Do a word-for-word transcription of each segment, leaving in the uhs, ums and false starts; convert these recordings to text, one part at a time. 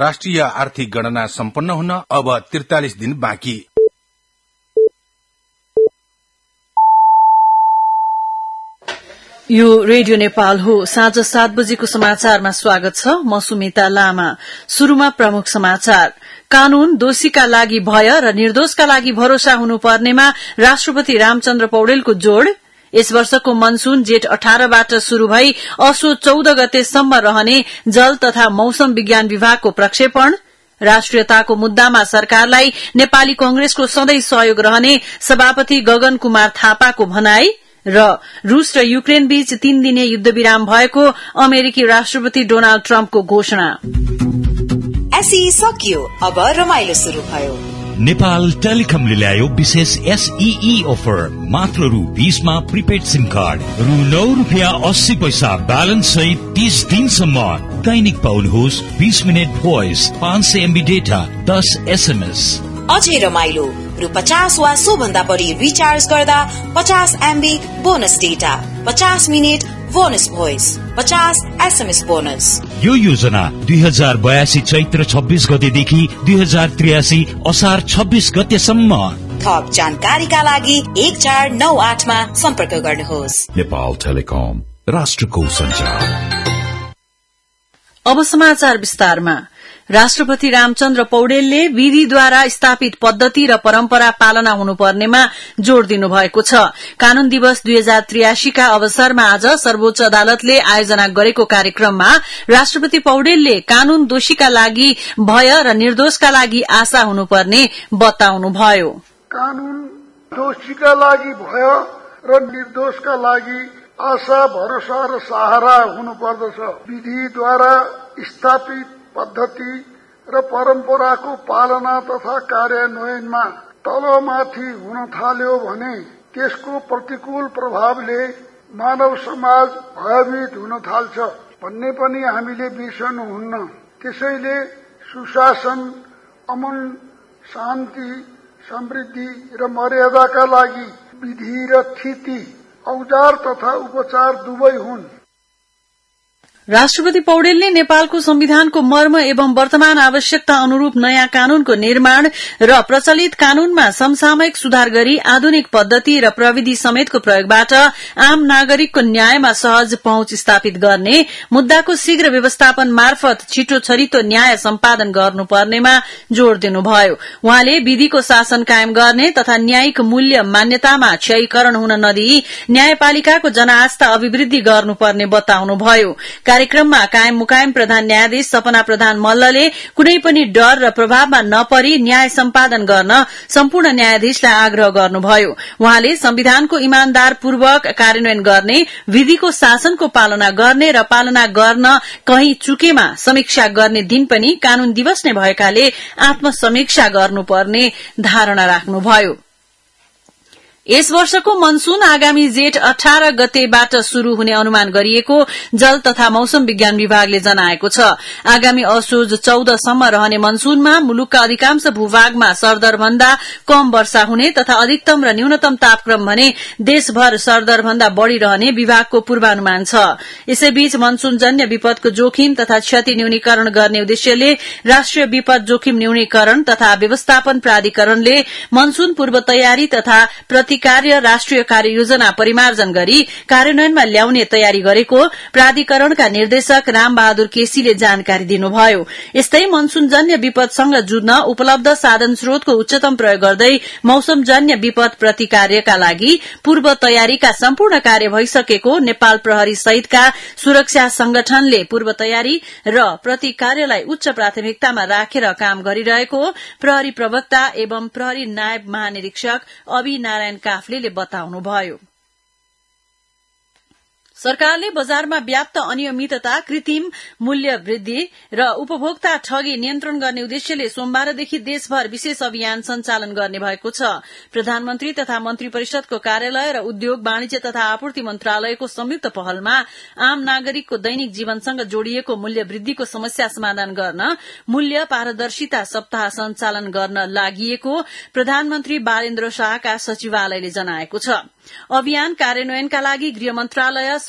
राष्ट्रिय आर्थिक गणना सम्पन्न हुन अब त्रिचालिस दिन बाँकी। यो रेडियो नेपाल हो। साँझ सात बजेको समाचारमा स्वागत छ। म सुमिता लामा। शुरूमा प्रमुख समाचार। कानून दोषीका लागि भय र निर्दोषका लागि भरोसा हुनुपर्नेमा राष्ट्रपति रामचन्द्र पौडेलको जोड़। यस वर्षको मनसून जेठ अठारबाट शुरू भई असोज चौध गतेसम्म रहने जल तथा मौसम विज्ञान विभागको प्रक्षेपण। राष्ट्रियताको मुद्दामा सरकारलाई नेपाली कांग्रेसको सधैं सहयोग रहने सभापति गगन कुमार थापाको भनाई र रूस र युक्रेन बीच तीन दिने युद्धविराम भएको अमेरिकी राष्ट्रपति डोनाल्ड ट्रम्पको घोषणा। एसई सकियो, अब रमाइलो शुरू भयो। नेपाल टेलिकमले ल्यायो विशेष एसईई अफर। मात्र रु बीसमा प्रिपेड सिम कार्ड, रु नौ रुपियाँ अस्सी पैसा ब्यालेन्स सहित तीस दिनसम्म दैनिक पाउनुहोस् बीस मिनट भोइस, पाँच सय एमबी डेटा, दस एसएमएस। अझै रमाइलो रु पचास वा सो भन्दा बढी रिचार्ज गर्दा पचास एमबी बोनस डेटा, पचास मिनट बोनस भोइस, पचास एसएमएस बोनस। यो योजना दुई हजार बयासी चैत्र छब्बीस गतेदेखि दुई हजार त्रियासी असार छब्बीस गतेसम्म। थप जानकारीका लागि एक चार नौ आठमा सम्पर्क गर्नुहोस्। नेपाल टेलिकम, राष्ट्रको सञ्चार। अब समाचार विस्तारमा। राष्ट्रपति रामचन्द्र पौडेलले विधिद्वारा स्थापित पद्धति र परम्परा पालना हुनुपर्नेमा जोड़ दिनुभएको छ। कानून दिवस दुई हजार त्रियासीका अवसरमा आज सर्वोच्च अदालतले आयोजना गरेको कार्यक्रममा राष्ट्रपति पौडेलले कानून दोषीका लागि भय र निर्दोषका लागि आशा हुनुपर्ने बताउनुभयो। कानून दोषीका लागि भय र निर्दोषका लागि आशा, भरोसा र सहारा हुनुपर्दछ। विधिद्वारा स्थापित पद्धति र परम्पराको पालना तथा कार्यान्वयनमा तलमाथि हुन थाल्यो भने त्यसको प्रतिकूल प्रभावले मानव समाज भयभीत हुन थाल्छ भन्ने पनि हामीले बिर्सनुहुन्न। त्यसैले सुशासन, अमन, शान्ति, समृद्धि र मर्यादाका लागि विधि र स्थिति, औजार तथा उपचार दुवै हुन्। राष्ट्रपति पौडेलले नेपालको संविधानको मर्म एवं वर्तमान आवश्यकता अनुरूप नयाँ कानूनको निर्माण र प्रचलित कानूनमा समसामयिक सुधार गरी आधुनिक पद्धति र प्रविधि समेतको प्रयोगबाट आम नागरिकको न्यायमा सहज पहुँच स्थापित गर्ने, मुद्दाको शीघ्र व्यवस्थापन मार्फत छिटो छरितो न्याय सम्पादन गर्नुपर्नेमा जोड़ दिनुभयो। उहाँले विधिको शासन कायम गर्ने तथा न्यायिक मूल्य मान्यतामा क्षयीकरण हुन नदिई न्यायपालिकाको जनआस्था अभिवृद्धि गर्नुपर्ने बताउनुभयो। कार्यक्रममा कायम मुकायम प्रधान न्यायाधीश सपना प्रधान मल्लले कुनै पनि डर र प्रभावमा नपरी न्याय सम्पादन गर्न सम्पूर्ण न्यायाधीशलाई आग्रह गर्नुभयो। उहाँले संविधानको इमानदारपूर्वक कार्यान्वयन गर्ने, विधिको शासनको पालना गर्ने र पालना गर्न कहीं चुकेमा समीक्षा गर्ने दिन पनि कानून दिवस नै भएकाले आत्मसमीक्षा गर्नुपर्ने धारणा राख्नुभयो। यस वर्षको मनसून आगामी जेठ अठार गतेबाट शुरू हुने अनुमान गरिएको जल तथा मौसम विज्ञान विभागले जनाएको छ। आगामी असोज चौधसम्म रहने मनसूनमा मुलुकका अधिकांश भूभागमा सरदरभन्दा कम वर्षा हुने तथा अधिकतम र न्यूनतम तापक्रम भने देशभर सरदरभन्दा बढ़ी रहने विभागको पूर्वानुमान छ। यसैबीच मनसूनजन्य विपदको जोखिम तथा क्षति न्यूनीकरण गर्ने उद्देश्यले राष्ट्रिय विपद जोखिम न्यूनीकरण तथा व्यवस्थापन प्राधिकरणले मनसून पूर्व तयारी तथा कार्य राष्ट्रिय कार्ययोजना परिमार्जन गरी कार्यान्वयनमा ल्याउने तयारी गरेको प्राधिकरणका निर्देशक रामबहादुर केसीले जानकारी दिनुभयो। यस्तै मनसूनजन्य विपदसँग जुझ्न उपलब्ध साधन स्रोतको उच्चतम प्रयोग गर्दै मौसमजन्य विपद प्रतिकार्यका लागि पूर्व तयारीका सम्पूर्ण कार्य भइसकेको नेपाल प्रहरी सहितका सुरक्षा संगठनले पूर्व तयारी र प्रतिकार्यलाई उच्च प्राथमिकतामा राखेर काम गरिरहेको प्रहरी प्रवक्ता एवं प्रहरी नायब महानिरीक्षक अभि नारायण काफ्लेले बताउनुभयो। सरकारले बजारमा व्याप्त अनियमितता, कृत्रिम मूल्य वृद्धि र उपभोक्ता ठगी नियन्त्रण गर्ने उद्देश्यले सोमबारदेखि देशभर विशेष अभियान सञ्चालन गर्ने भएको छ। प्रधानमन्त्री तथा मन्त्री परिषदको कार्यालय र उद्योग, वाणिज्य तथा आपूर्ति मन्त्रालयको संयुक्त पहलमा आम नागरिकको दैनिक जीवनसँग जोडिएको मूल्य वृद्धिको समस्या समाधान गर्न मूल्य पारदर्शिता सप्ताह सञ्चालन गर्न लागिएको प्रधानमन्त्री बालेन्द्र शाहका सचिवालयले जनाएको छ। अभियान कार्यान्वयनका लागि गृह मन्त्रालय,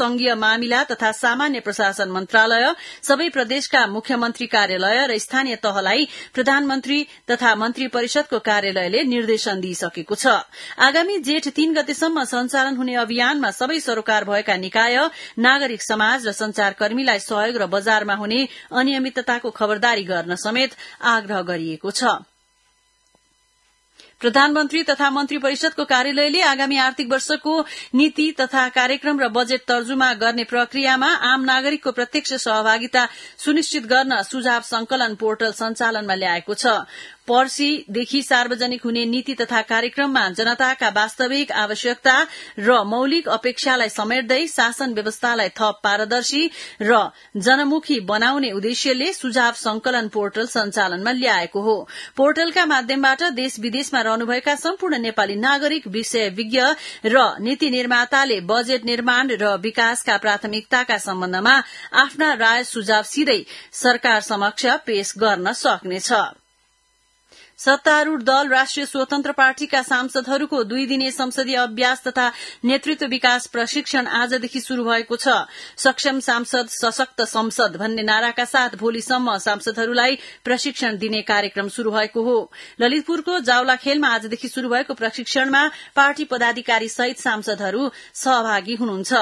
संघीय मामिला तथा सामान्य प्रशासन मन्त्रालय, सबै प्रदेशका मुख्यमन्त्री कार्यालय र स्थानीय तहलाई प्रधानमन्त्री तथा मन्त्री परिषदको कार्यालयले निर्देशन दिइसकेको छ। आगामी जेठ तीन गतेसम्म सञ्चालन हुने अभियानमा सबै सरोकार भएका निकाय, नागरिक समाज र संचारकर्मीलाई सहयोग र बजारमा हुने अनियमितताको खबरदारी गर्न समेत आग्रह गरिएको छ। प्रधानमन्त्री तथा मन्त्री परिषदको कार्यालयले आगामी आर्थिक वर्षको नीति तथा कार्यक्रम र बजेट तर्जुमा गर्ने प्रक्रियामा आम नागरिकको प्रत्यक्ष सहभागिता सुनिश्चित गर्न सुझाव संकलन पोर्टल सञ्चालनमा ल्याएको छ। पर्सीदेखि सार्वजनिक हुने नीति तथा कार्यक्रममा जनताका वास्तविक आवश्यकता र मौलिक अपेक्षालाई समेट्दै शासन व्यवस्थालाई थप पारदर्शी र जनमुखी बनाउने उद्देश्यले सुझाव संकलन पोर्टल सञ्चालनमा ल्याएको हो। पोर्टलका माध्यमबाट देश विदेशमा रहनुभएका सम्पूर्ण नेपाली नागरिक, विषय विज्ञ र नीति निर्माताले बजेट निर्माण र विकासका प्राथमिकताका सम्बन्धमा आफ्ना राय सुझाव सिधै सरकार समक्ष पेश गर्न सक्नेछ। सत्तारूढ़ दल राष्ट्रिय स्वतन्त्र पार्टीका सांसदहरूको दुई दिने संसदीय अभ्यास तथा नेतृत्व विकास प्रशिक्षण आजदेखि शुरू भएको छ। सक्षम सांसद सशक्त संसद भन्ने नाराका साथ भोलिसम्म सांसदहरूलाई प्रशिक्षण दिने कार्यक्रम शुरू भएको हो। ललितपुरको जावलाखेलमा आजदेखि शुरू भएको प्रशिक्षणमा पार्टी पदाधिकारी सहित सांसदहरू सहभागी हुनुहुन्छ।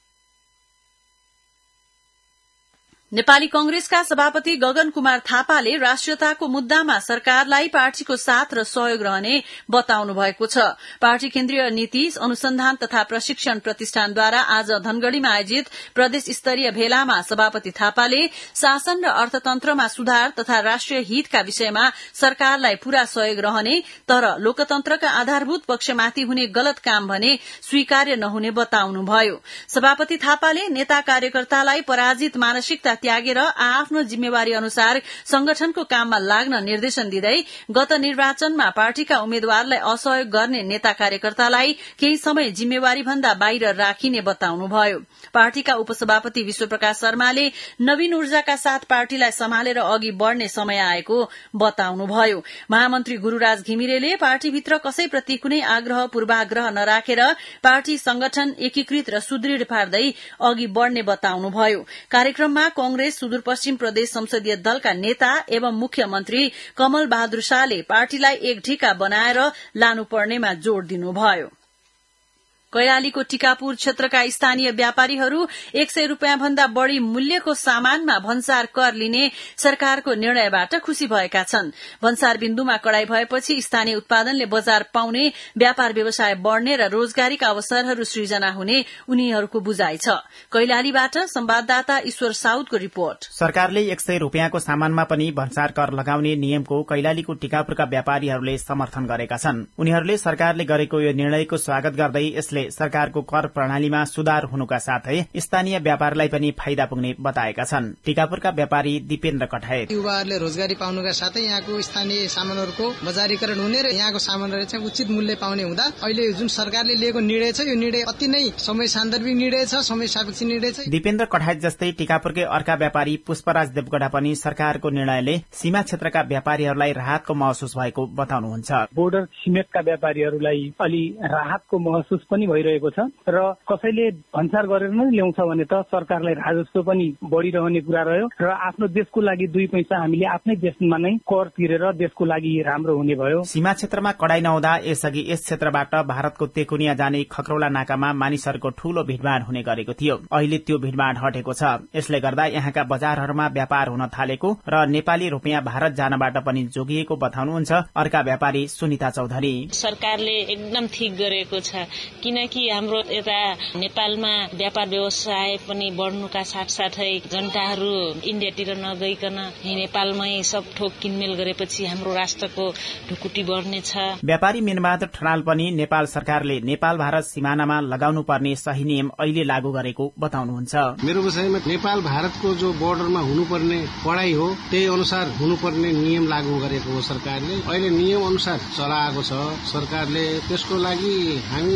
नेपाली कंग्रेसका सभापति गगन कुमार थापाले राष्ट्रियताको मुद्दामा सरकारलाई पार्टीको साथ र सहयोग रहने बताउनु भएको छ। पार्टी केन्द्रीय नीति अनुसन्धान तथा प्रशिक्षण प्रतिष्ठानद्वारा आज धनगढ़ीमा आयोजित प्रदेश स्तरीय भेलामा सभापति थापाले शासन र अर्थतन्त्रमा सुधार तथा राष्ट्रिय हितका विषयमा सरकारलाई पूरा सहयोग रहने, तर लोकतन्त्रका आधारभूत पक्षमाथि हुने गलत काम भने स्वीकार्य नहुने बताउनुभयो। सभापति थापाले नेता कार्यकर्तालाई पराजित मानसिकता त्यागेर आफ्नो जिम्मेवारी अनुसार संगठनको काममा लाग्न निर्देशन दिँदै गत निर्वाचनमा पार्टीका उम्मेद्वारलाई असहयोग गर्ने नेता कार्यकर्तालाई केही समय जिम्मेवारी भन्दा बाहिर राखिने बताउनुभयो। पार्टीका उपसभापति विश्वप्रकाश शर्माले नवीन ऊर्जाका साथ पार्टीलाई सम्हालेर अघि बढ़ने समय आएको बताउनुभयो। महामन्त्री गुरूराज घिमिरेले पार्टीभित्र कसैप्रति कुनै आग्रह पूर्वाग्रह नराखेर पार्टी संगठन एकीकृत र सुदृढ़ पार्दै अघि बढ़ने बताउनुभयो। कार्यक्रममा कंग्रेस सुदूरपश्चिम प्रदेश संसदीय दलका नेता एवं मुख्यमन्त्री कमल बहादुर शाहले पार्टीलाई एक ढिका बनाएर लानुपर्नेमा जोड़ दिनुभयो। कैलालीको टिकापुर क्षेत्रका स्थानीय व्यापारीहरू एक सय रूपियाँ भन्दा बढ़ी मूल्यको सामानमा भन्सार कर लिने सरकारको निर्णयबाट खुशी भएका छन्। भन्सार बिन्दुमा कड़ाई भएपछि स्थानीय उत्पादनले बजार पाउने, व्यापार व्यवसाय बढ़ने र रोजगारीका अवसरहरू सृजना हुने उनीहरूको बुझाइ छ। कैलालीबाट संवाददाता ईश्वर साउदको रिपोर्ट। सरकारले एक सय रूपियाँको सामानमा पनि भन्सार कर लगाउने नियमको कैलालीको टिकापुरका व्यापारीहरूले समर्थन गरेका छन्। उनीहरूले सरकारले गरेको यो निर्णयको स्वागत गर्दै यसले सरकारको कर प्रणालीमा सुधार हुनुका साथै स्थानीय व्यापारलाई पनि फाइदा पुग्ने बताएका छन्। टिकापुरका व्यापारी दिपेन्द्र कठायत युवाहरूले रोजगारी पाउनुका साथै यहाँको स्थानीय सामानहरूको बजारीकरण हुने र यहाँको सामानहरू चाहिँ उचित मूल्य पाउने हुँदा अहिले जुन सरकारले लिएको निर्णय छ यो निर्णय अति नै समय सान्दर्भिक निर्णय छ, समय सापेक्ष निर्णय छ। दिपेन्द्र कठायत जस्तै टिकापुरकै अर्का व्यापारी पुष्पराज देवकोटा पनि सरकारको निर्णयले सीमा क्षेत्रका व्यापारीहरूलाई राहतको महसुस भएको बताउनुहुन्छ। बोर्डर छिमेकका व्यापारीहरूलाई अलि राहतको महसुस पनि भइरहेको छ र कसैले भन्सार गरेर नै ल्याउँछ भने त सरकारलाई राजस्व पनि बढ़िरहने कुरा रह्यो र आफ्नो देशको लागि दुई पैसा हामीले आफ्नै देशमा नै कर तिरेर देशको लागि राम्रो हुने भयो। सीमा क्षेत्रमा कडाई नहुँदा यसअघि यस क्षेत्रबाट भारतको तेकुनिया जाने खक्रौला नाकामा मानिसहरूको ठूलो भिडभाड हुने गरेको थियो। अहिले त्यो भिडभाड हटेको छ। यसले गर्दा यहाँका बजारहरूमा व्यापार हुन थालेको र नेपाली रूपियाँ भारत जानबाट पनि जोगिएको बताउनुहुन्छ अर्का व्यापारी सुनिता चौधरी। सरकारले एकदम ठिक गरेको छ, किनकि हाम्रो यता नेपालमा व्यापार व्यवसाय पनि बढ्नुका साथसाथै जनताहरू इन्डियातिर नगइकन नेपालमै सब थोक किनमेल गरेपछि हाम्रो राष्ट्रको ढुकुटी बढ्नेछ। व्यापारी मीनबहादुर ठनाल पनि नेपाल सरकारले नेपाल भारत सिमानामा लगाउनु पर्ने सही नियम अहिले लागू गरेको बताउनुहुन्छ। मेरो विषयमा नेपाल भारतको जो बोर्डरमा हुनुपर्ने पढाइ हो त्यही अनुसार हुनुपर्ने नियम लागू गरेको हो सरकारले। अहिले नियम अनुसार चलाएको छ सरकारले। त्यसको लागि हामी यो नराम्रो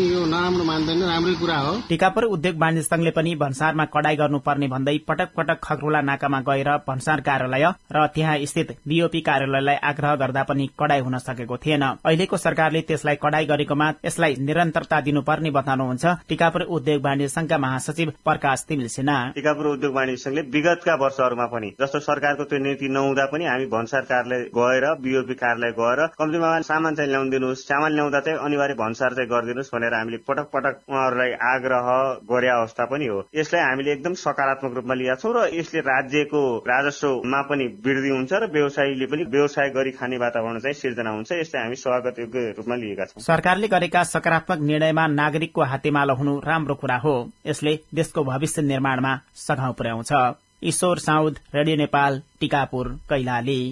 नराम्रो मान्दैन, राम्रै कुरा हो। टिकापुर उद्योग वाणिज्य संघले पनि भन्सारमा कडाई गर्नुपर्ने भन्दै पटक पटक खगरोला नाकामा गएर भन्सार कार्यालय र त्यहाँ स्थित बीओपी कार्यालयलाई आग्रह गर्दा पनि कडाई हुन सकेको थिएन। अहिलेको सरकारले त्यसलाई कडाई गरेकोमा यसलाई निरन्तरता दिनुपर्ने बताउनुहुन्छ टिकापुर उद्योग वाणिज्य संघका महासचिव प्रकाश तिमिल सिन्हा। टिकापुर उद्योग वाणिज्य संघले विगतका वर्षहरूमा पनि जस्तो सरकारको त्यो नीति नहुँदा पनि हामी भन्सार कार्यालय गएर बीओपी कार्यालय गएर कम्तीमा सामान चाहिँ ल्याउन दिनुहोस्, सामान ल्याउँदा चाहिँ अनिवार्य भन्सार चाहिँ गरिदिनुहोस् भनेर हामीले पटक पटक उहाँहरूलाई आग्रह गरे अवस्था पनि हो। यसलाई हामीले एकदम सकारात्मक रूपमा लिएका छौँ र यसले राज्यको राजस्वमा पनि वृद्धि हुन्छ र व्यवसायीले पनि व्यवसाय गरी खाने वातावरण चाहिँ सिर्जना हुन्छ। यसलाई हामी स्वागत योग्य रूपमा लिएका छौँ। सरकारले गरेका सकारात्मक निर्णयमा नागरिकको हातेमालो हुनु राम्रो कुरा हो। यसले देशको भविष्य निर्माणमा सघाउ पुर्याउँछ। ईश्वर साउद, रेडियो नेपाल, टिकापुर, कैलाली।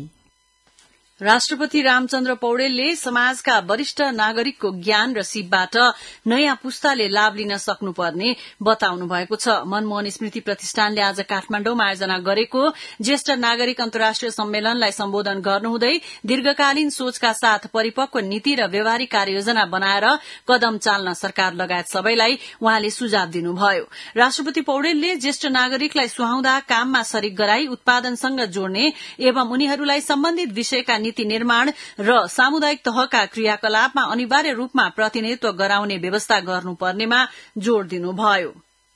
राष्ट्रपति रामचन्द्र पौडेलले समाजका वरिष्ठ नागरिकको ज्ञान र सिपबाट नयाँ पुस्ताले लाभ लिन सक्नुपर्ने बताउनु भएको छ। मनमोहन स्मृति प्रतिष्ठानले आज काठमाडौँमा आयोजना गरेको ज्येष्ठ नागरिक अन्तर्राष्ट्रिय सम्मेलनलाई सम्बोधन गर्नुहुँदै दीर्घकालीन सोचका साथ परिपक्व नीति र व्यावहारिक कार्ययोजना बनाएर कदम चाल्न सरकार लगायत सबैलाई उहाँले सुझाव दिनुभयो। राष्ट्रपति पौडेलले ज्येष्ठ नागरिकलाई सुहाउँदा काममा सरिक गराई उत्पादनसँग जोड्ने एवं उनीहरूलाई सम्बन्धित विषयका नीति निर्माण र सामुदायिक तहका क्रियाकलापमा अनिवार्य रूपमा प्रतिनिधित्व गराउने व्यवस्था गर्नुपर्नेमा जोड़ दिनुभयो।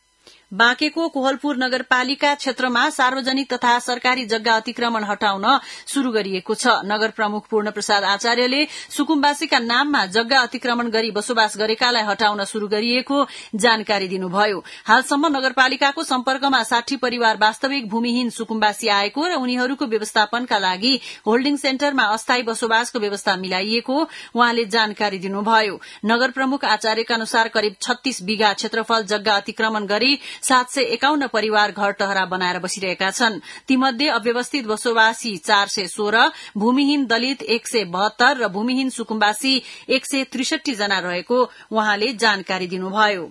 बाँकेको कोहलपुर नगरपालिका क्षेत्रमा सार्वजनिक तथा सरकारी जग्गा अतिक्रमण हटाउन शुरू गरिएको छ। नगर प्रमुख पूर्ण प्रसाद आचार्यले सुकुम्बासीका नाममा जग्गा अतिक्रमण गरी बसोबास गरेकालाई हटाउन शुरू गरिएको जानकारी दिनुभयो। हालसम्म नगरपालिकाको सम्पर्कमा साठी परिवार वास्तविक भूमिहीन सुकुम्बासी आएको र उनीहरूको व्यवस्थापनका लागि होल्डिङ सेन्टरमा अस्थायी बसोबासको व्यवस्था मिलाइएको उहाँले जानकारी दिनुभयो। नगर प्रमुख आचार्यका अनुसार करिब छत्तीस बिघा क्षेत्रफल जग्गा अतिक्रमण गरी सात सय एकाउन्न परिवार घर टहरा बनाएर बसिरहेका छन्। तीमध्ये अव्यवस्थित बसोबासी चार सय सोह्र, भूमिहीन दलित एक सय बहत्तर र भूमिहीन सुकुम्बासी एक सय त्रिसठी जना रहेको उहाँले जानकारी दिनुभयो।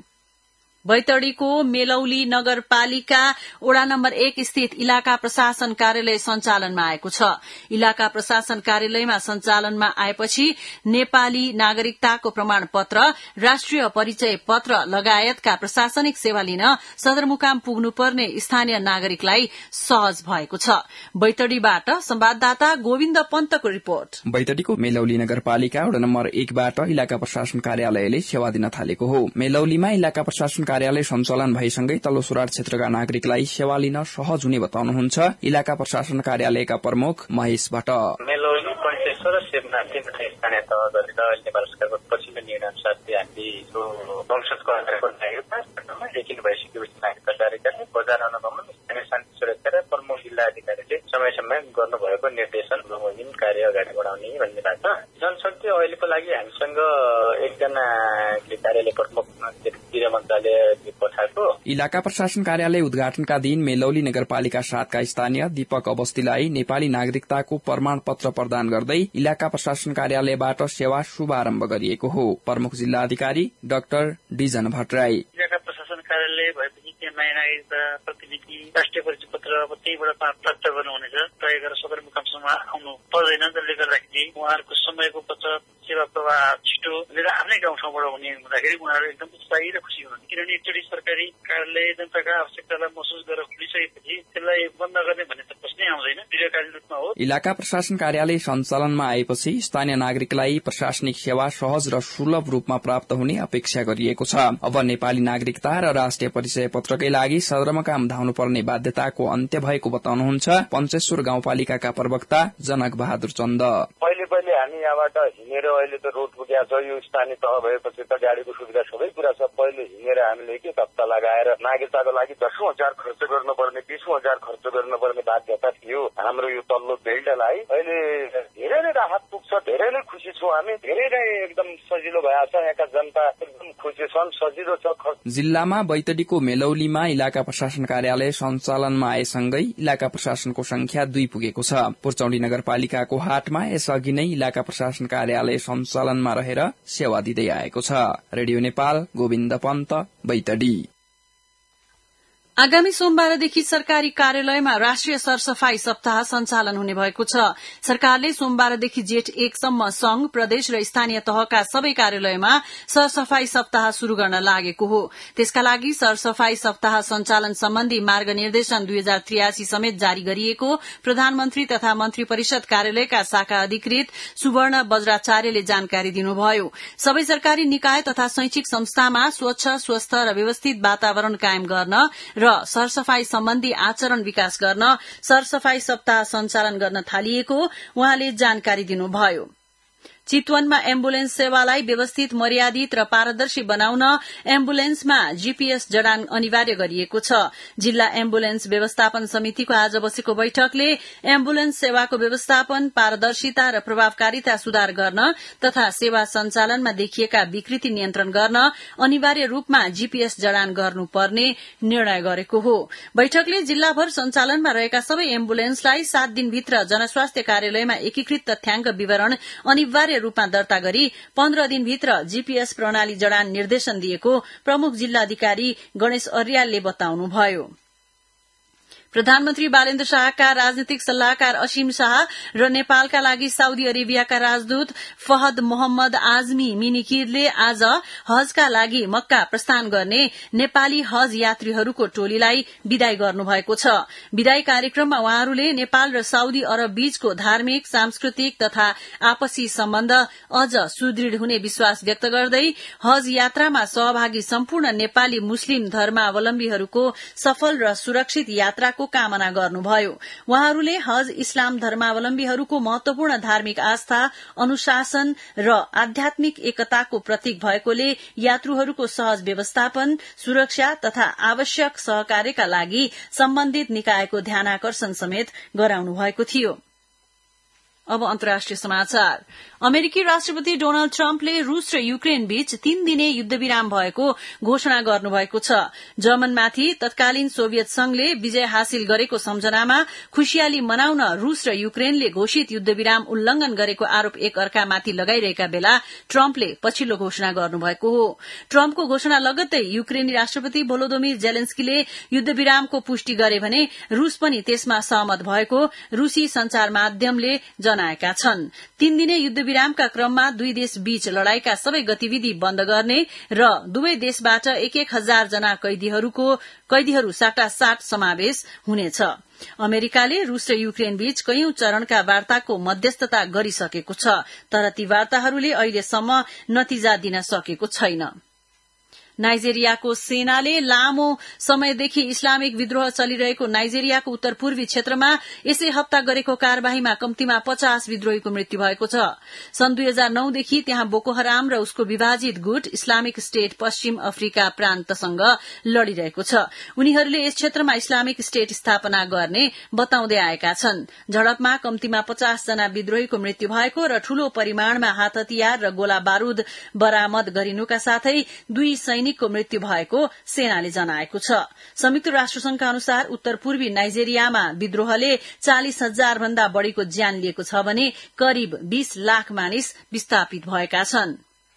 बैतडीको मेलौली नगरपालिका ओडा नम्बर एक स्थित इलाका प्रशासन कार्यालय सञ्चालनमा आएको छ। इलाका प्रशासन कार्यालयमा सञ्चालनमा आएपछि नेपाली नागरिकताको प्रमाण पत्र, राष्ट्रिय परिचय पत्र लगायतका प्रशासनिक सेवा लिन सदरमुकाम पुग्नुपर्ने स्थानीय नागरिकलाई सहज भएको छ। बैतडीबाट संवाददाता गोविन्द पन्तको रिपोर्ट। बैतडीको मेलौली नगरपालिका ओडा नम्बर एकबाट इलाका प्रशासन कार्यालयले सेवा दिन थालेको हो। मेलौलीमा इलाका प्रशासन कार्यालय सञ्चालन भएसँगै तल्लो सुराट क्षेत्रका नागरिकलाई सेवा लिन सहज हुने बताउनुहुन्छ इलाका प्रशासन कार्यालयका प्रमुख महेश भट्ट। मेलौली पञ्चेश्वर र सेवनाथी स्थानीय तह गरेर नेपाल सरकारको पछिल्लो निर्णय अनुसार हामी यो वंशजको आधारको नागरिकता लेखिन भइसकेपछि नागरिकता जारी गर्ने, बजार अनुगमन, स्थानीय शान्ति सुरक्षा र प्रमुख जिल्ला अधिकारीले समय समय गर्नुभएको निर्देशन भूमिहीन कार्य अगाडि बढाउने भन्ने बात छ। जनशक्ति अहिलेको लागि हामीसँग एकजना कार्यालय प्रमुख गृह मन्त्रालय पठाएको। इलाका प्रशासन कार्यालय उद्घाटनका दिन मेलौली नगरपालिका सातका स्थानीय दीपक अवस्थीलाई नेपाली नागरिकताको प्रमाण पत्र प्रदान गर्दै इलाका प्रशासन कार्यालयबाट सेवा शुभारम्भ गरिएको हो। प्रमुख जिल्ला अधिकारी डाक्टर डिजन भट्टराई। इलाका प्रशासन कार्यालय भएपछि त्यहाँ नयाँ नागरिकता प्रतिलिपि, राष्ट्रिय परिचय पत्र अब त्यहीबाट प्राप्त गर्नुहुनेछ। तय गरेर सदरमुकामसम्म आउनु पर्दैन, जसले गर्दाखेरि उहाँहरूको समयको बचत, सेवा प्रवाह छिटो लिएर आफ्नै गाउँठाउँबाट हुने हुँदाखेरि उहाँहरू एकदम उत्साही र खुसी हुनुहुन्छ। किनभने एकचोटि सरकारी कार्यालय जनताका आवश्यकतालाई महसुस गरेर खुलिसकेपछि त्यसलाई बन्द गर्ने भन्ने त प्रश्नै आउँदैन, दीर्घकालीन रूपमा हो। इलाका प्रशासन कार्यालय सञ्चालनमा आएपछि स्थानीय नागरिकलाई प्रशासनिक सेवा सहज र सुलभ रूपमा प्राप्त हुने अपेक्षा गरिएको छ। अब नेपाली नागरिकता र राष्ट्रिय परिचय पत्रकै लागि सदरमुकाम धाउनुपर्ने बाध्यताको अन्त्य भएको बताउनुहुन्छ पञ्चेश्वर गाउँपालिकाका प्रवक्ता जनक बहादुर चन्द। पहिले पहिले हामी यहाँबाट हिँडेर, अहिले त रोड पुगेको छ, यो स्थानीय तह भएपछि त गाडीको सुविधा सबै कुरा छ। पहिले हिँडेर हामीले के हप्ता लगाएर नागरिकताको लागि दसौं हजार खर्च गर्नुपर्ने, बिसौं हजार खर्च गर्नुपर्ने बाध्यता थियो हाम्रो यो तल्लो बेल्टलाई। अहिले धेरै नै राहत पुग्छ, धेरै नै खुसी छौँ हामी, धेरै नै एकदम सजिलो भएको छ। यहाँका जनता एकदम खुसी छन्, सजिलो छ। जिल्लामा बैतडीको मेलौलीमा इलाका प्रशासन कार्यालय सञ्चालनमा आएसँगै इलाका प्रशासनको संख्या दुई पुगेको छ। पुर्चौडी नगरपालिकाको हाटमा यसअघि नै इलाका प्रशासन कार्यालय सञ्चालनमा रहेर सेवा दिँदै आएको छ। रेडियो नेपाल, गोविन्द पन्त, बैतडी। आगामी सोमबारदेखि सरकारी कार्यालयमा राष्ट्रिय सरसफाई सप्ताह सञ्चालन हुने भएको छ। सरकारले सोमबारदेखि जेठ एकसम्म संघ, प्रदेश र स्थानीय तहका सबै कार्यालयमा सरसफाई सप्ताह शुरू गर्न लागेको हो। त्यसका लागि सरसफाई सप्ताह सञ्चालन सम्बन्धी मार्ग निर्देशन दुई हजार त्रियासी समेत जारी गरिएको प्रधानमन्त्री तथा मन्त्री परिषद कार्यालयका शाखा अधिकृत सुवर्ण बज्राचार्यले जानकारी दिनुभयो। सबै सरकारी निकाय तथा शैक्षिक संस्थामा स्वच्छ, स्वस्थ र व्यवस्थित वातावरण कायम गर्न र सरसफाई सम्बन्धी आचरण विकास गर्न सरसफाई सप्ताह सञ्चालन गर्न थालिएको उहाँले जानकारी दिनुभयो। चितवनमा एम्बुलेन्स सेवालाई व्यवस्थित, मर्यादित र पारदर्शी बनाउन एम्बुलेन्समा जीपीएस जडान अनिवार्य गरिएको छ। जिल्ला एम्बुलेन्स व्यवस्थापन समितिको आज बसेको बैठकले एम्बुलेन्स सेवाको व्यवस्थापन, पारदर्शिता र प्रभावकारिता सुधार गर्न तथा सेवा सञ्चालनमा देखिएका विकृति नियन्त्रण गर्न अनिवार्य रूपमा जीपीएस जडान गर्नुपर्ने निर्णय गरेको हो। बैठकले जिल्लाभर सञ्चालनमा रहेका सबै एम्बुलेन्सलाई सात दिनभित्र जनस्वास्थ्य कार्यालयमा एकीकृत तथ्याङ्क विवरण अनिवार्य रूपमा दर्ता गरी पन्ध्र दिनभित्र जीपीएस प्रणाली जडान निर्देशन दिएको प्रमुख जिल्लाधिकारी गणेश अर्यालले बताउनुभयो। प्रधानमन्त्री बालेन्द्र शाहका राजनीतिक सल्लाहकार असीम शाह र नेपालका लागि साउदी अरेबियाका राजदूत फहद मोहम्मद आजमी मिनिकिरले आज हजका लागि मक्का प्रस्थान गर्ने नेपाली हज यात्रीहरूको टोलीलाई विदाई गर्नुभएको छ। विदाई कार्यक्रममा उहाँहरूले नेपाल र साउदी अरब बीचको धार्मिक, सांस्कृतिक तथा आपसी सम्बन्ध अझ सुदृढ़ हुने विश्वास व्यक्त गर्दै हज यात्रामा सहभागी सम्पूर्ण नेपाली मुस्लिम धर्मावलम्बीहरूको सफल र सुरक्षित यात्राको कामना गर्नुभयो। उहाँहरूले हज इस्लाम धर्मावलम्बीहरूको महत्वपूर्ण धार्मिक आस्था, अनुशासन र आध्यात्मिक एकताको प्रतीक भएकोले यात्रुहरूको सहज व्यवस्थापन, सुरक्षा तथा आवश्यक सहकार्यका लागि सम्बन्धित निकायको ध्यानाकर्षण समेत गराउनु भएको थियो। अब अन्तर्राष्ट्रिय समाचार। अमेरिकी राष्ट्रपति डोनाल्ड ट्रम्पले रूस र युक्रेन बीच तीन दिने युद्धविराम भएको घोषणा गर्नुभएको छ। जर्मनमाथि तत्कालीन सोभियत संघले विजय हासिल गरेको सम्झनामा खुशियाली मनाउन रूस र युक्रेनले घोषित युद्धविराम उल्लंघन गरेको आरोप एक अर्कामाथि लगाइरहेका बेला ट्रम्पले पछिल्लो घोषणा गर्नुभएको हो। ट्रम्पको घोषणा लगत्तै युक्रेनी राष्ट्रपति भोलोदोमिर जेलेन्स्कीले युद्धविरामको पुष्टि गरे भने रूस पनि त्यसमा सहमत भएको रूसी संचार माध्यमले जनाएका छन्। तीन दिने युद्धविरामका क्रममा दुई देश बीच लड़ाईका सबै गतिविधि बन्द गर्ने र दुवै देशबाट एक एक हजार जना कैदीहरूको कैदीहरू साटासाट समावेश हुनेछ। अमेरिकाले रूस र युक्रेन बीच कैयौं चरणका वार्ताको मध्यस्थता गरिसकेको छ, तर ती वार्ताहरूले अहिलेसम्म नतिजा दिन सकेको छैन। नाइजेरियाको सेनाले लामो समयदेखि इस्लामिक विद्रोह चलिरहेको नाइजेरियाको उत्तर पूर्वी क्षेत्रमा यसै हप्ता गरेको कार्यवाहीमा कम्तीमा पचास विद्रोहीको मृत्यु भएको छ। सन् दुई हजार नौदेखि त्यहाँ बोको हराम र उसको विभाजित गुट इस्लामिक स्टेट पश्चिम अफ्रिका प्रान्तसँग लड़िरहेको छ। उनीहरूले यस क्षेत्रमा इस्लामिक स्टेट स्थापना गर्ने बताउँदै आएका छन्। झडपमा कम्तीमा पचास जना विद्रोहीको मृत्यु भएको र ठूलो परिमाणमा हात हतियार र गोला बारूद बरामद गरिनुका साथै दुई सैनिकको मृत्यु भएको सेनाले जनाएको छ। संयुक्त राष्ट्रसंघका अनुसार उत्तर पूर्वी नाइजेरियामा विद्रोहले चालिस हजार भन्दा बढ़ीको ज्यान लिएको छ भने करिब बीस लाख मानिस विस्थापित भएका छन्।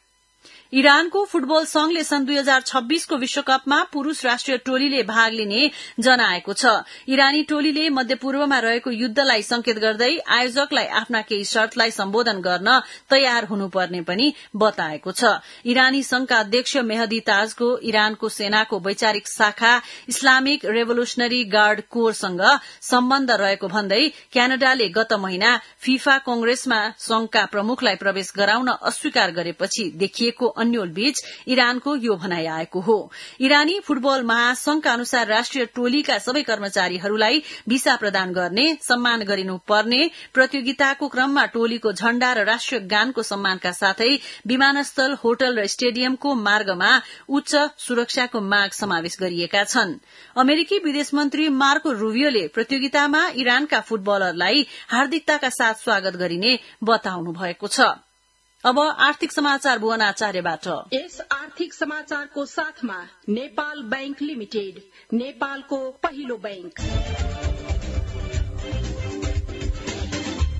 इरानको फुटबल संघले सन् दुई हजार छब्बीसको विश्वकपमा पुरूष राष्ट्रिय टोलीले भाग लिने जनाएको छ। इरानी टोलीले मध्यपूर्वमा रहेको युद्धलाई संकेत गर्दै आयोजकलाई आफ्ना केही शर्तलाई सम्बोधन गर्न तयार हुनुपर्ने पनि बताएको छ। इरानी संघका अध्यक्ष मेहदी ताजको इरानको सेनाको वैचारिक शाखा इस्लामिक रेभोल्युशनरी गार्ड कोरसँग सम्बन्ध रहेको भन्दै क्यानाडाले गत महिना फीफा कंग्रेसमा संघका प्रमुखलाई प्रवेश गराउन अस्वीकार गरेपछि देखिएको अन्यल बीच इरानको यो भनाई आएको हो। इरानी फुटबल महासंघका अनुसार राष्ट्रिय टोलीका सबै कर्मचारीहरूलाई भिसा प्रदान गर्ने, सम्मान गरिनुपर्ने, प्रतियोगिताको क्रममा टोलीको झण्डा र राष्ट्रिय गानको सम्मानका साथै विमानस्थल, होटल र स्टेडियमको मार्गमा उच्च सुरक्षाको माग समावेश गरिएका छन्। अमेरिकी विदेश मन्त्री मार्को रूबियोले प्रतियोगितामा इरानका फुटबलरलाई हार्दिकताका साथ स्वागत गरिने बताउनु भएको छ। अब आर्थिक समाचार भुवन आचार्यबाट। यस आर्थिक समाचारको साथमा नेपाल बैंक लिमिटेड, नेपालको पहिलो बैंक।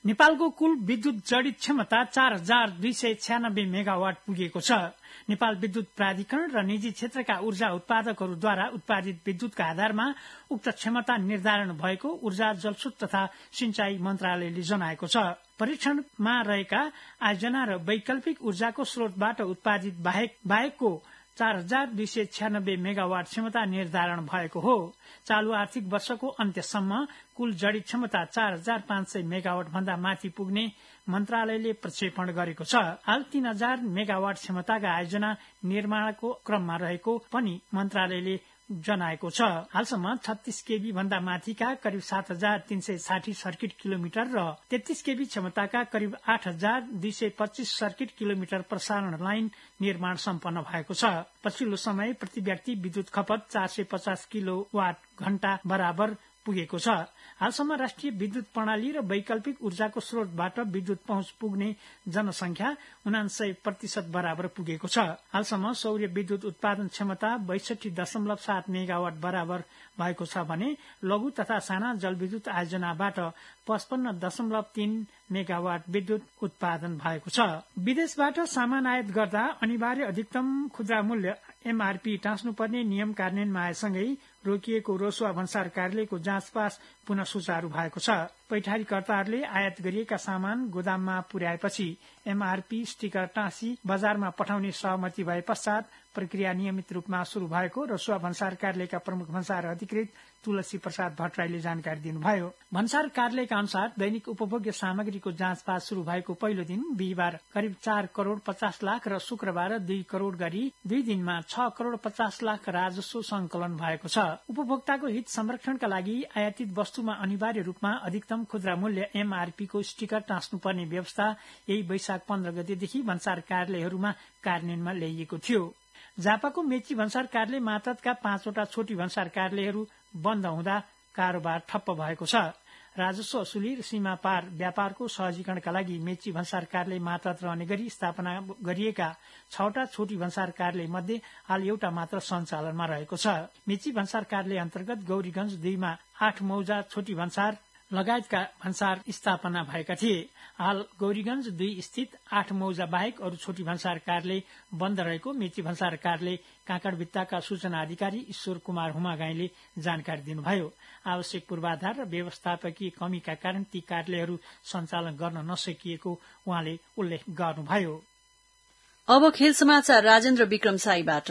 नेपालको कुल विद्युत जडित क्षमता चार हजार दुई सय छ्यानब्बे मेगावाट पुगेको छ। नेपाल विद्युत प्राधिकरण र निजी क्षेत्रका ऊर्जा उत्पादकहरूद्वारा उत्पादित विद्युतका आधारमा उक्त क्षमता निर्धारण भएको ऊर्जा जलस्रोत तथा सिंचाई मन्त्रालयले जनाएको छ। परीक्षणमा रहेका आयोजना र वैकल्पिक ऊर्जाको स्रोतबाट उत्पादित बाहेक बाहेकको चार हजार दुई सय छ्यानब्बे मेगावाट क्षमता निर्धारण भएको हो। चालू आर्थिक वर्षको अन्त्यसम्म कुल जडित क्षमता चार हजार पाँच सय मेगावाट भन्दा माथि पुग्ने मन्त्रालयले प्रक्षेपण गरेको छ। हाल तीन हजार मेगावाट क्षमताका आयोजना निर्माणको क्रममा रहेको पनि मन्त्रालयले जनाएको छ। हालसम्म छत्तीस केबी भन्दा माथिका करिब सात हजार तीन सय साठी सर्किट किलोमिटर र तेत्तीस केबी क्षमताका करिब आठ हजार दुई सय पच्चीस सर्किट किलोमिटर प्रसारण लाइन निर्माण सम्पन्न भएको छ। पछिल्लो समय प्रति व्यक्ति विद्युत खपत चार सय पचास किलो वाट घण्टा बराबर पुगेको छ। हालसम्म राष्ट्रिय विद्युत प्रणाली र वैकल्पिक ऊर्जाको स्रोतबाट विद्युत पहुँच पुग्ने जनसंख्या उनासय प्रतिशत बराबर पुगेको छ। हालसम्म सौर्य विद्युत उत्पादन क्षमता बैसठी दशमलव सात मेगावाट बराबर भएको छ भने लघु तथा साना जलविद्युत आयोजनाबाट पचपन्न दशमलव तीन मेगावाट विद्युत उत्पादन भएको छ। विदेशबाट सामान आयात गर्दा अनिवार्य अधिकतम खुद्रा मूल्य एमआरपी टाँच्नुपर्ने नियम कार्यान्वयनमा आएसँगै रोकिएको रोसुवा भन्सार कार्यालयको जाँचपास पुनः सुचारू भएको छ। पैठारीकर्ताहरूले आयात गरिएका सामान गोदाममा पुर्याएपछि एमआरपी स्टिकर टाँसी बजारमा पठाउने सहमति भए पश्चात प्रक्रिया नियमित रूपमा शुरू भएको रसुवा भन्सार कार्यालयका प्रमुख भन्सार अधिकृत तुलसी प्रसाद भट्टराईले जानकारी दिनुभयो। भन्सार कार्यालयका अनुसार दैनिक उपभोग्य सामग्रीको जाँचपास शुरू भएको पहिलो दिन बिहिबार करिब चार करोड़ पचास लाख र शुक्रबार दुई करोड़ गरी दुई दिनमा छ करोड़ पचास लाख राजस्व संकलन भएको छ। उपभोक्ताको हित संरक्षणका लागि आयातित वस्तुमा अनिवार्य रूपमा अधिकतम खुद्रा मूल्य एमआरपी को स्टिकर टाँच्नुपर्ने व्यवस्था यही वैशाख पन्ध्र गतेदेखि भन्सार कार्यालयहरूमा कार्यान्वयनमा ल्याइएको थियो। झापाको मेची भन्सार कार्यालय मातहतका पाँचवटा छोटी भन्सार कार्यालयहरू बन्द हुँदा कारोबार ठप्प भएको छ। राजस्व असुली र सीमा पार व्यापारको सहजीकरणका लागि मेची भन्सार कार्यालय मातहत रहने गरी स्थापना गरिएका छवटा छोटी भन्सार कार्यालय मध्ये हाल एउटा मात्र सञ्चालनमा रहेको छ। मेची भन्सार कार्यालय अन्तर्गत गौरीगंज दुईमा आठ मौजा छोटी भन्सार लगायतका भन्सार स्थापना भएका थिए। हाल गौरीगंज दुई स्थित आठ मौजा बाहेक अरू छोटी भन्सार कार्यालय बन्द रहेको मेची भन्सार कार्यालय काँकडभित्ताका सूचना अधिकारी ईश्वर कुमार हुमागाईले जानकारी दिनुभयो। आवश्यक पूर्वाधार र व्यवस्थापकीय कमीका कारण ती कार्यालयहरू सञ्चालन गर्न नसकिएको उहाँले उल्लेख गर्नुभयो। अब खेल समाचार राजेन्द्र विक्रम साईबाट।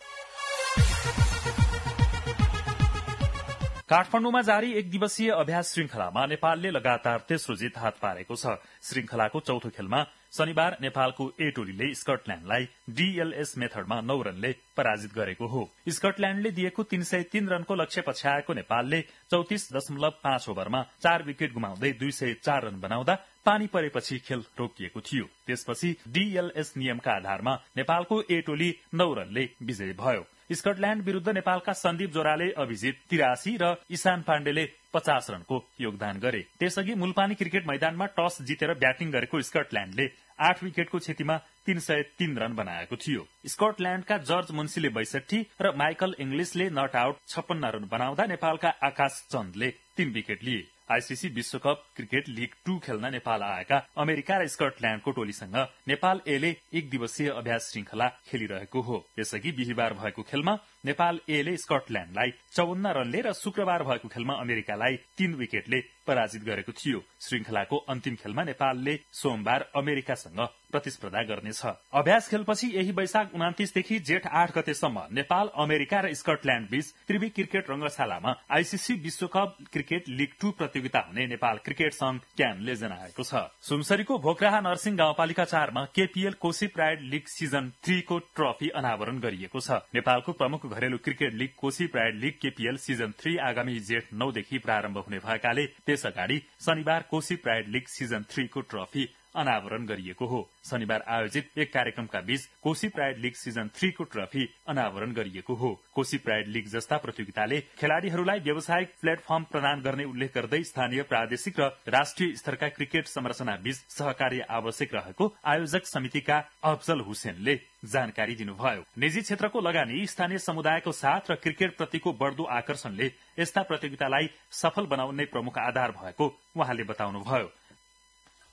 काठमाडौँमा जारी एक दिवसीय अभ्यास श्रृंखलामा नेपालले लगातार तेस्रो जित हात पारेको छ। श्रृंखलाको चौथो खेलमा शनिबार नेपालको ए टोलीले स्कटल्याण्डलाई डीएलएस मेथडमा नौ रनले पराजित गरेको हो। स्कटल्याण्डले दिएको तीन सय तीन रनको लक्ष्य पछ्याएको नेपालले चौतिस दशमलव पाँच ओभरमा चार विकेट गुमाउँदै दुई सय चार रन बनाउँदा पानी परेपछि खेल रोकिएको थियो। त्यसपछि डीएलएस नियमका आधारमा नेपालको ए टोली नौ रनले विजयी भयो। स्कटल्याण्ड विरूद्ध नेपालका सन्दीप जोराले अभिजित तिरासी र ईशान पाण्डेले पचास रनको योगदान गरे। त्यसअघि मुलपानी क्रिकेट मैदानमा टस जितेर ब्याटिङ गरेको स्कटल्याण्डले आठ विकेटको क्षतिमा तीन सय तीन रन बनाएको थियो। स्कटल्याण्डका जर्ज मुन्सीले बैसठी र माइकल इंग्लिसले नट आउट छप्पन्न रन बनाउँदा नेपालका आकाश चन्दले तीन विकेट लिए। आईसीसी विश्वकप क्रिकेट लीग टू खेल्न नेपाल आएका अमेरिका र स्कटल्याण्डको टोलीसँग नेपाल एले एक दिवसीय अभ्यास श्रृंखला खेलिरहेको हो। त्यसअघि बिहिबार भएको खेलमा नेपाल एले स्कटल्याण्डलाई चौवन्न रनले र शुक्रबार भएको खेलमा अमेरिकालाई तीन विकेटले पराजित गरेको थियो। श्रृंखलाको अन्तिम खेलमा नेपालले सोमबार अमेरिकासँग प्रतिस्पर्धा गर्नेछ। अभ्यास खेलपछि यही वैशाख उनातिसदेखि जेठ आठ गतेसम्म नेपाल अमेरिका र स्कटल्याण्ड बीच त्रिवी क्रिकेट रंगशालामा आईसीसी विश्वकप क्रिकेट लीग टू प्रतियोगिता हुने नेपाल क्रिकेट संघ क्यानले जनाएको छ। सुनसरीको भोकराहा नरसिंह गाउँपालिका चारमा KPL Koshi pride league season three को ट्रफी अनावरण गरिएको छ। नेपालको प्रमुख घरेलु cricket league Koshi pride league KPL season three आगामी जेठ नौदेखि प्रारम्भ हुने भएकाले त्यस अगाडि शनिबार Koshi pride league season three को ट्रफी अनावरण गरिएको हो। शनिबार आयोजित एक कार्यक्रमका बीच Koshi pride league season three को ट्रफी अनावरण गरिएको हो। कोशी प्राइड लीग जस्ता प्रतियोगिताले खेलाड़ीहरूलाई व्यावसायिक प्लेटफर्म प्रदान गर्ने उल्लेख गर्दै स्थानीय प्रादेशिक र राष्ट्रिय स्तरका क्रिकेट संरचना बीच सहकार्य आवश्यक रहेको आयोजक समितिका अफजल हुसेनले जानकारी दिनुभयो। निजी क्षेत्रको लगानी स्थानीय समुदायको साथ र क्रिकेट प्रतिको बढ़दो आकर्षणले यस्ता प्रतियोगितालाई सफल बनाउने प्रमुख आधार भएको उहाँले बताउनुभयो।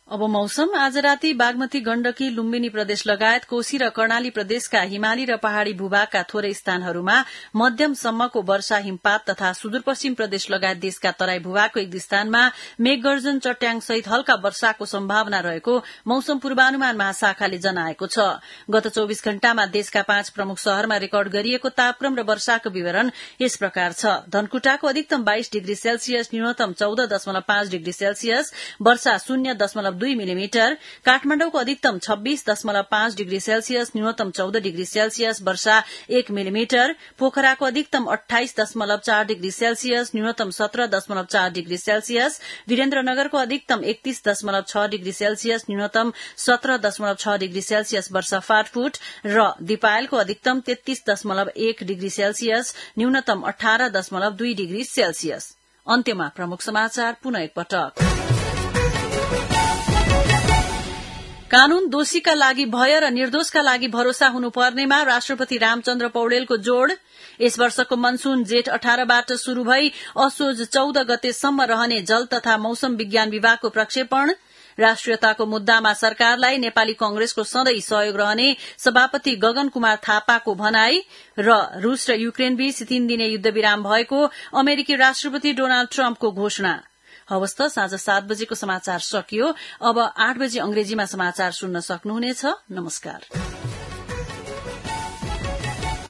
अब मौसम। आज राति बागमती, गण्डकी, लुम्बिनी प्रदेश लगायत कोशी र कर्णाली प्रदेशका हिमाली र पहाड़ी भूभागका थोरै स्थानहरूमा मध्यमसम्मको वर्षा, हिमपात तथा सुदूरपश्चिम प्रदेश लगायत देशका तराई भूभागको एक दुई स्थानमा मेघगर्जन, चट्याङ सहित हल्का वर्षाको सम्भावना रहेको मौसम पूर्वानुमान महाशाखाले जनाएको छ। गत चौविस घण्टामा देशका पाँच प्रमुख शहरमा रेकर्ड गरिएको तापक्रम र वर्षाको विवरण यस प्रकार छ। धनकुटाको अधिकतम बाइस डिग्री सेल्सियस, न्यूनतम चौध दशमलव पाँच डिग्री सेल्सियस, वर्षा शून्य दशमलव दुई मिलिमिटर। काठमाडौँको अधिकतम छब्बीस दशमलव पाँच डिग्री सेल्सियस, न्यूनतम चौध डिग्री सेल्सियस, वर्षा एक मिलिमिटर। पोखराको अधिकतम अठाइस दशमलव चार डिग्री सेल्सियस, न्यूनतम सत्र दशमलव चार डिग्री सेल्सियस। वीरेन्द्रनगरको अधिकतम एकतीस दशमलव छ डिग्री सेल्सियस, न्यूनतम सत्र दशमलव छ डिग्री सेल्सियस, वर्षा फाटफुट। र दिपायलको अधिकतम तेत्तीस दशमलव एक डिग्री सेल्सियस, न्यूनतम अठारह दशमलव दुई डिग्री सेल्सियस। अन्त्यमा प्रमुख समाचार पुनः एकपटक। कानून दोषीका लागि भय र निर्दोषका लागि भरोसा हुनुपर्नेमा राष्ट्रपति रामचन्द्र पौडेलको जोड़। यस वर्षको मनसून जेठ अठारबाट शुरू भई असोज चौध गतेसम्म रहने जल तथा मौसम विज्ञान विभागको प्रक्षेपण। राष्ट्रियताको मुद्दामा सरकारलाई नेपाली कंग्रेसको सधैं सहयोग रहने सभापति गगन कुमार थापाको भनाई। र रूस र युक्रेन बीच तीन दिने युद्धविराम भएको अमेरिकी राष्ट्रपति डोनाल्ड ट्रम्पको घोषणा। हवस् त साँझ सात बजेको समाचार सकियो। अब आठ बजे अंग्रेजीमा समाचार सुन्न सक्नुहुनेछ। नमस्कार।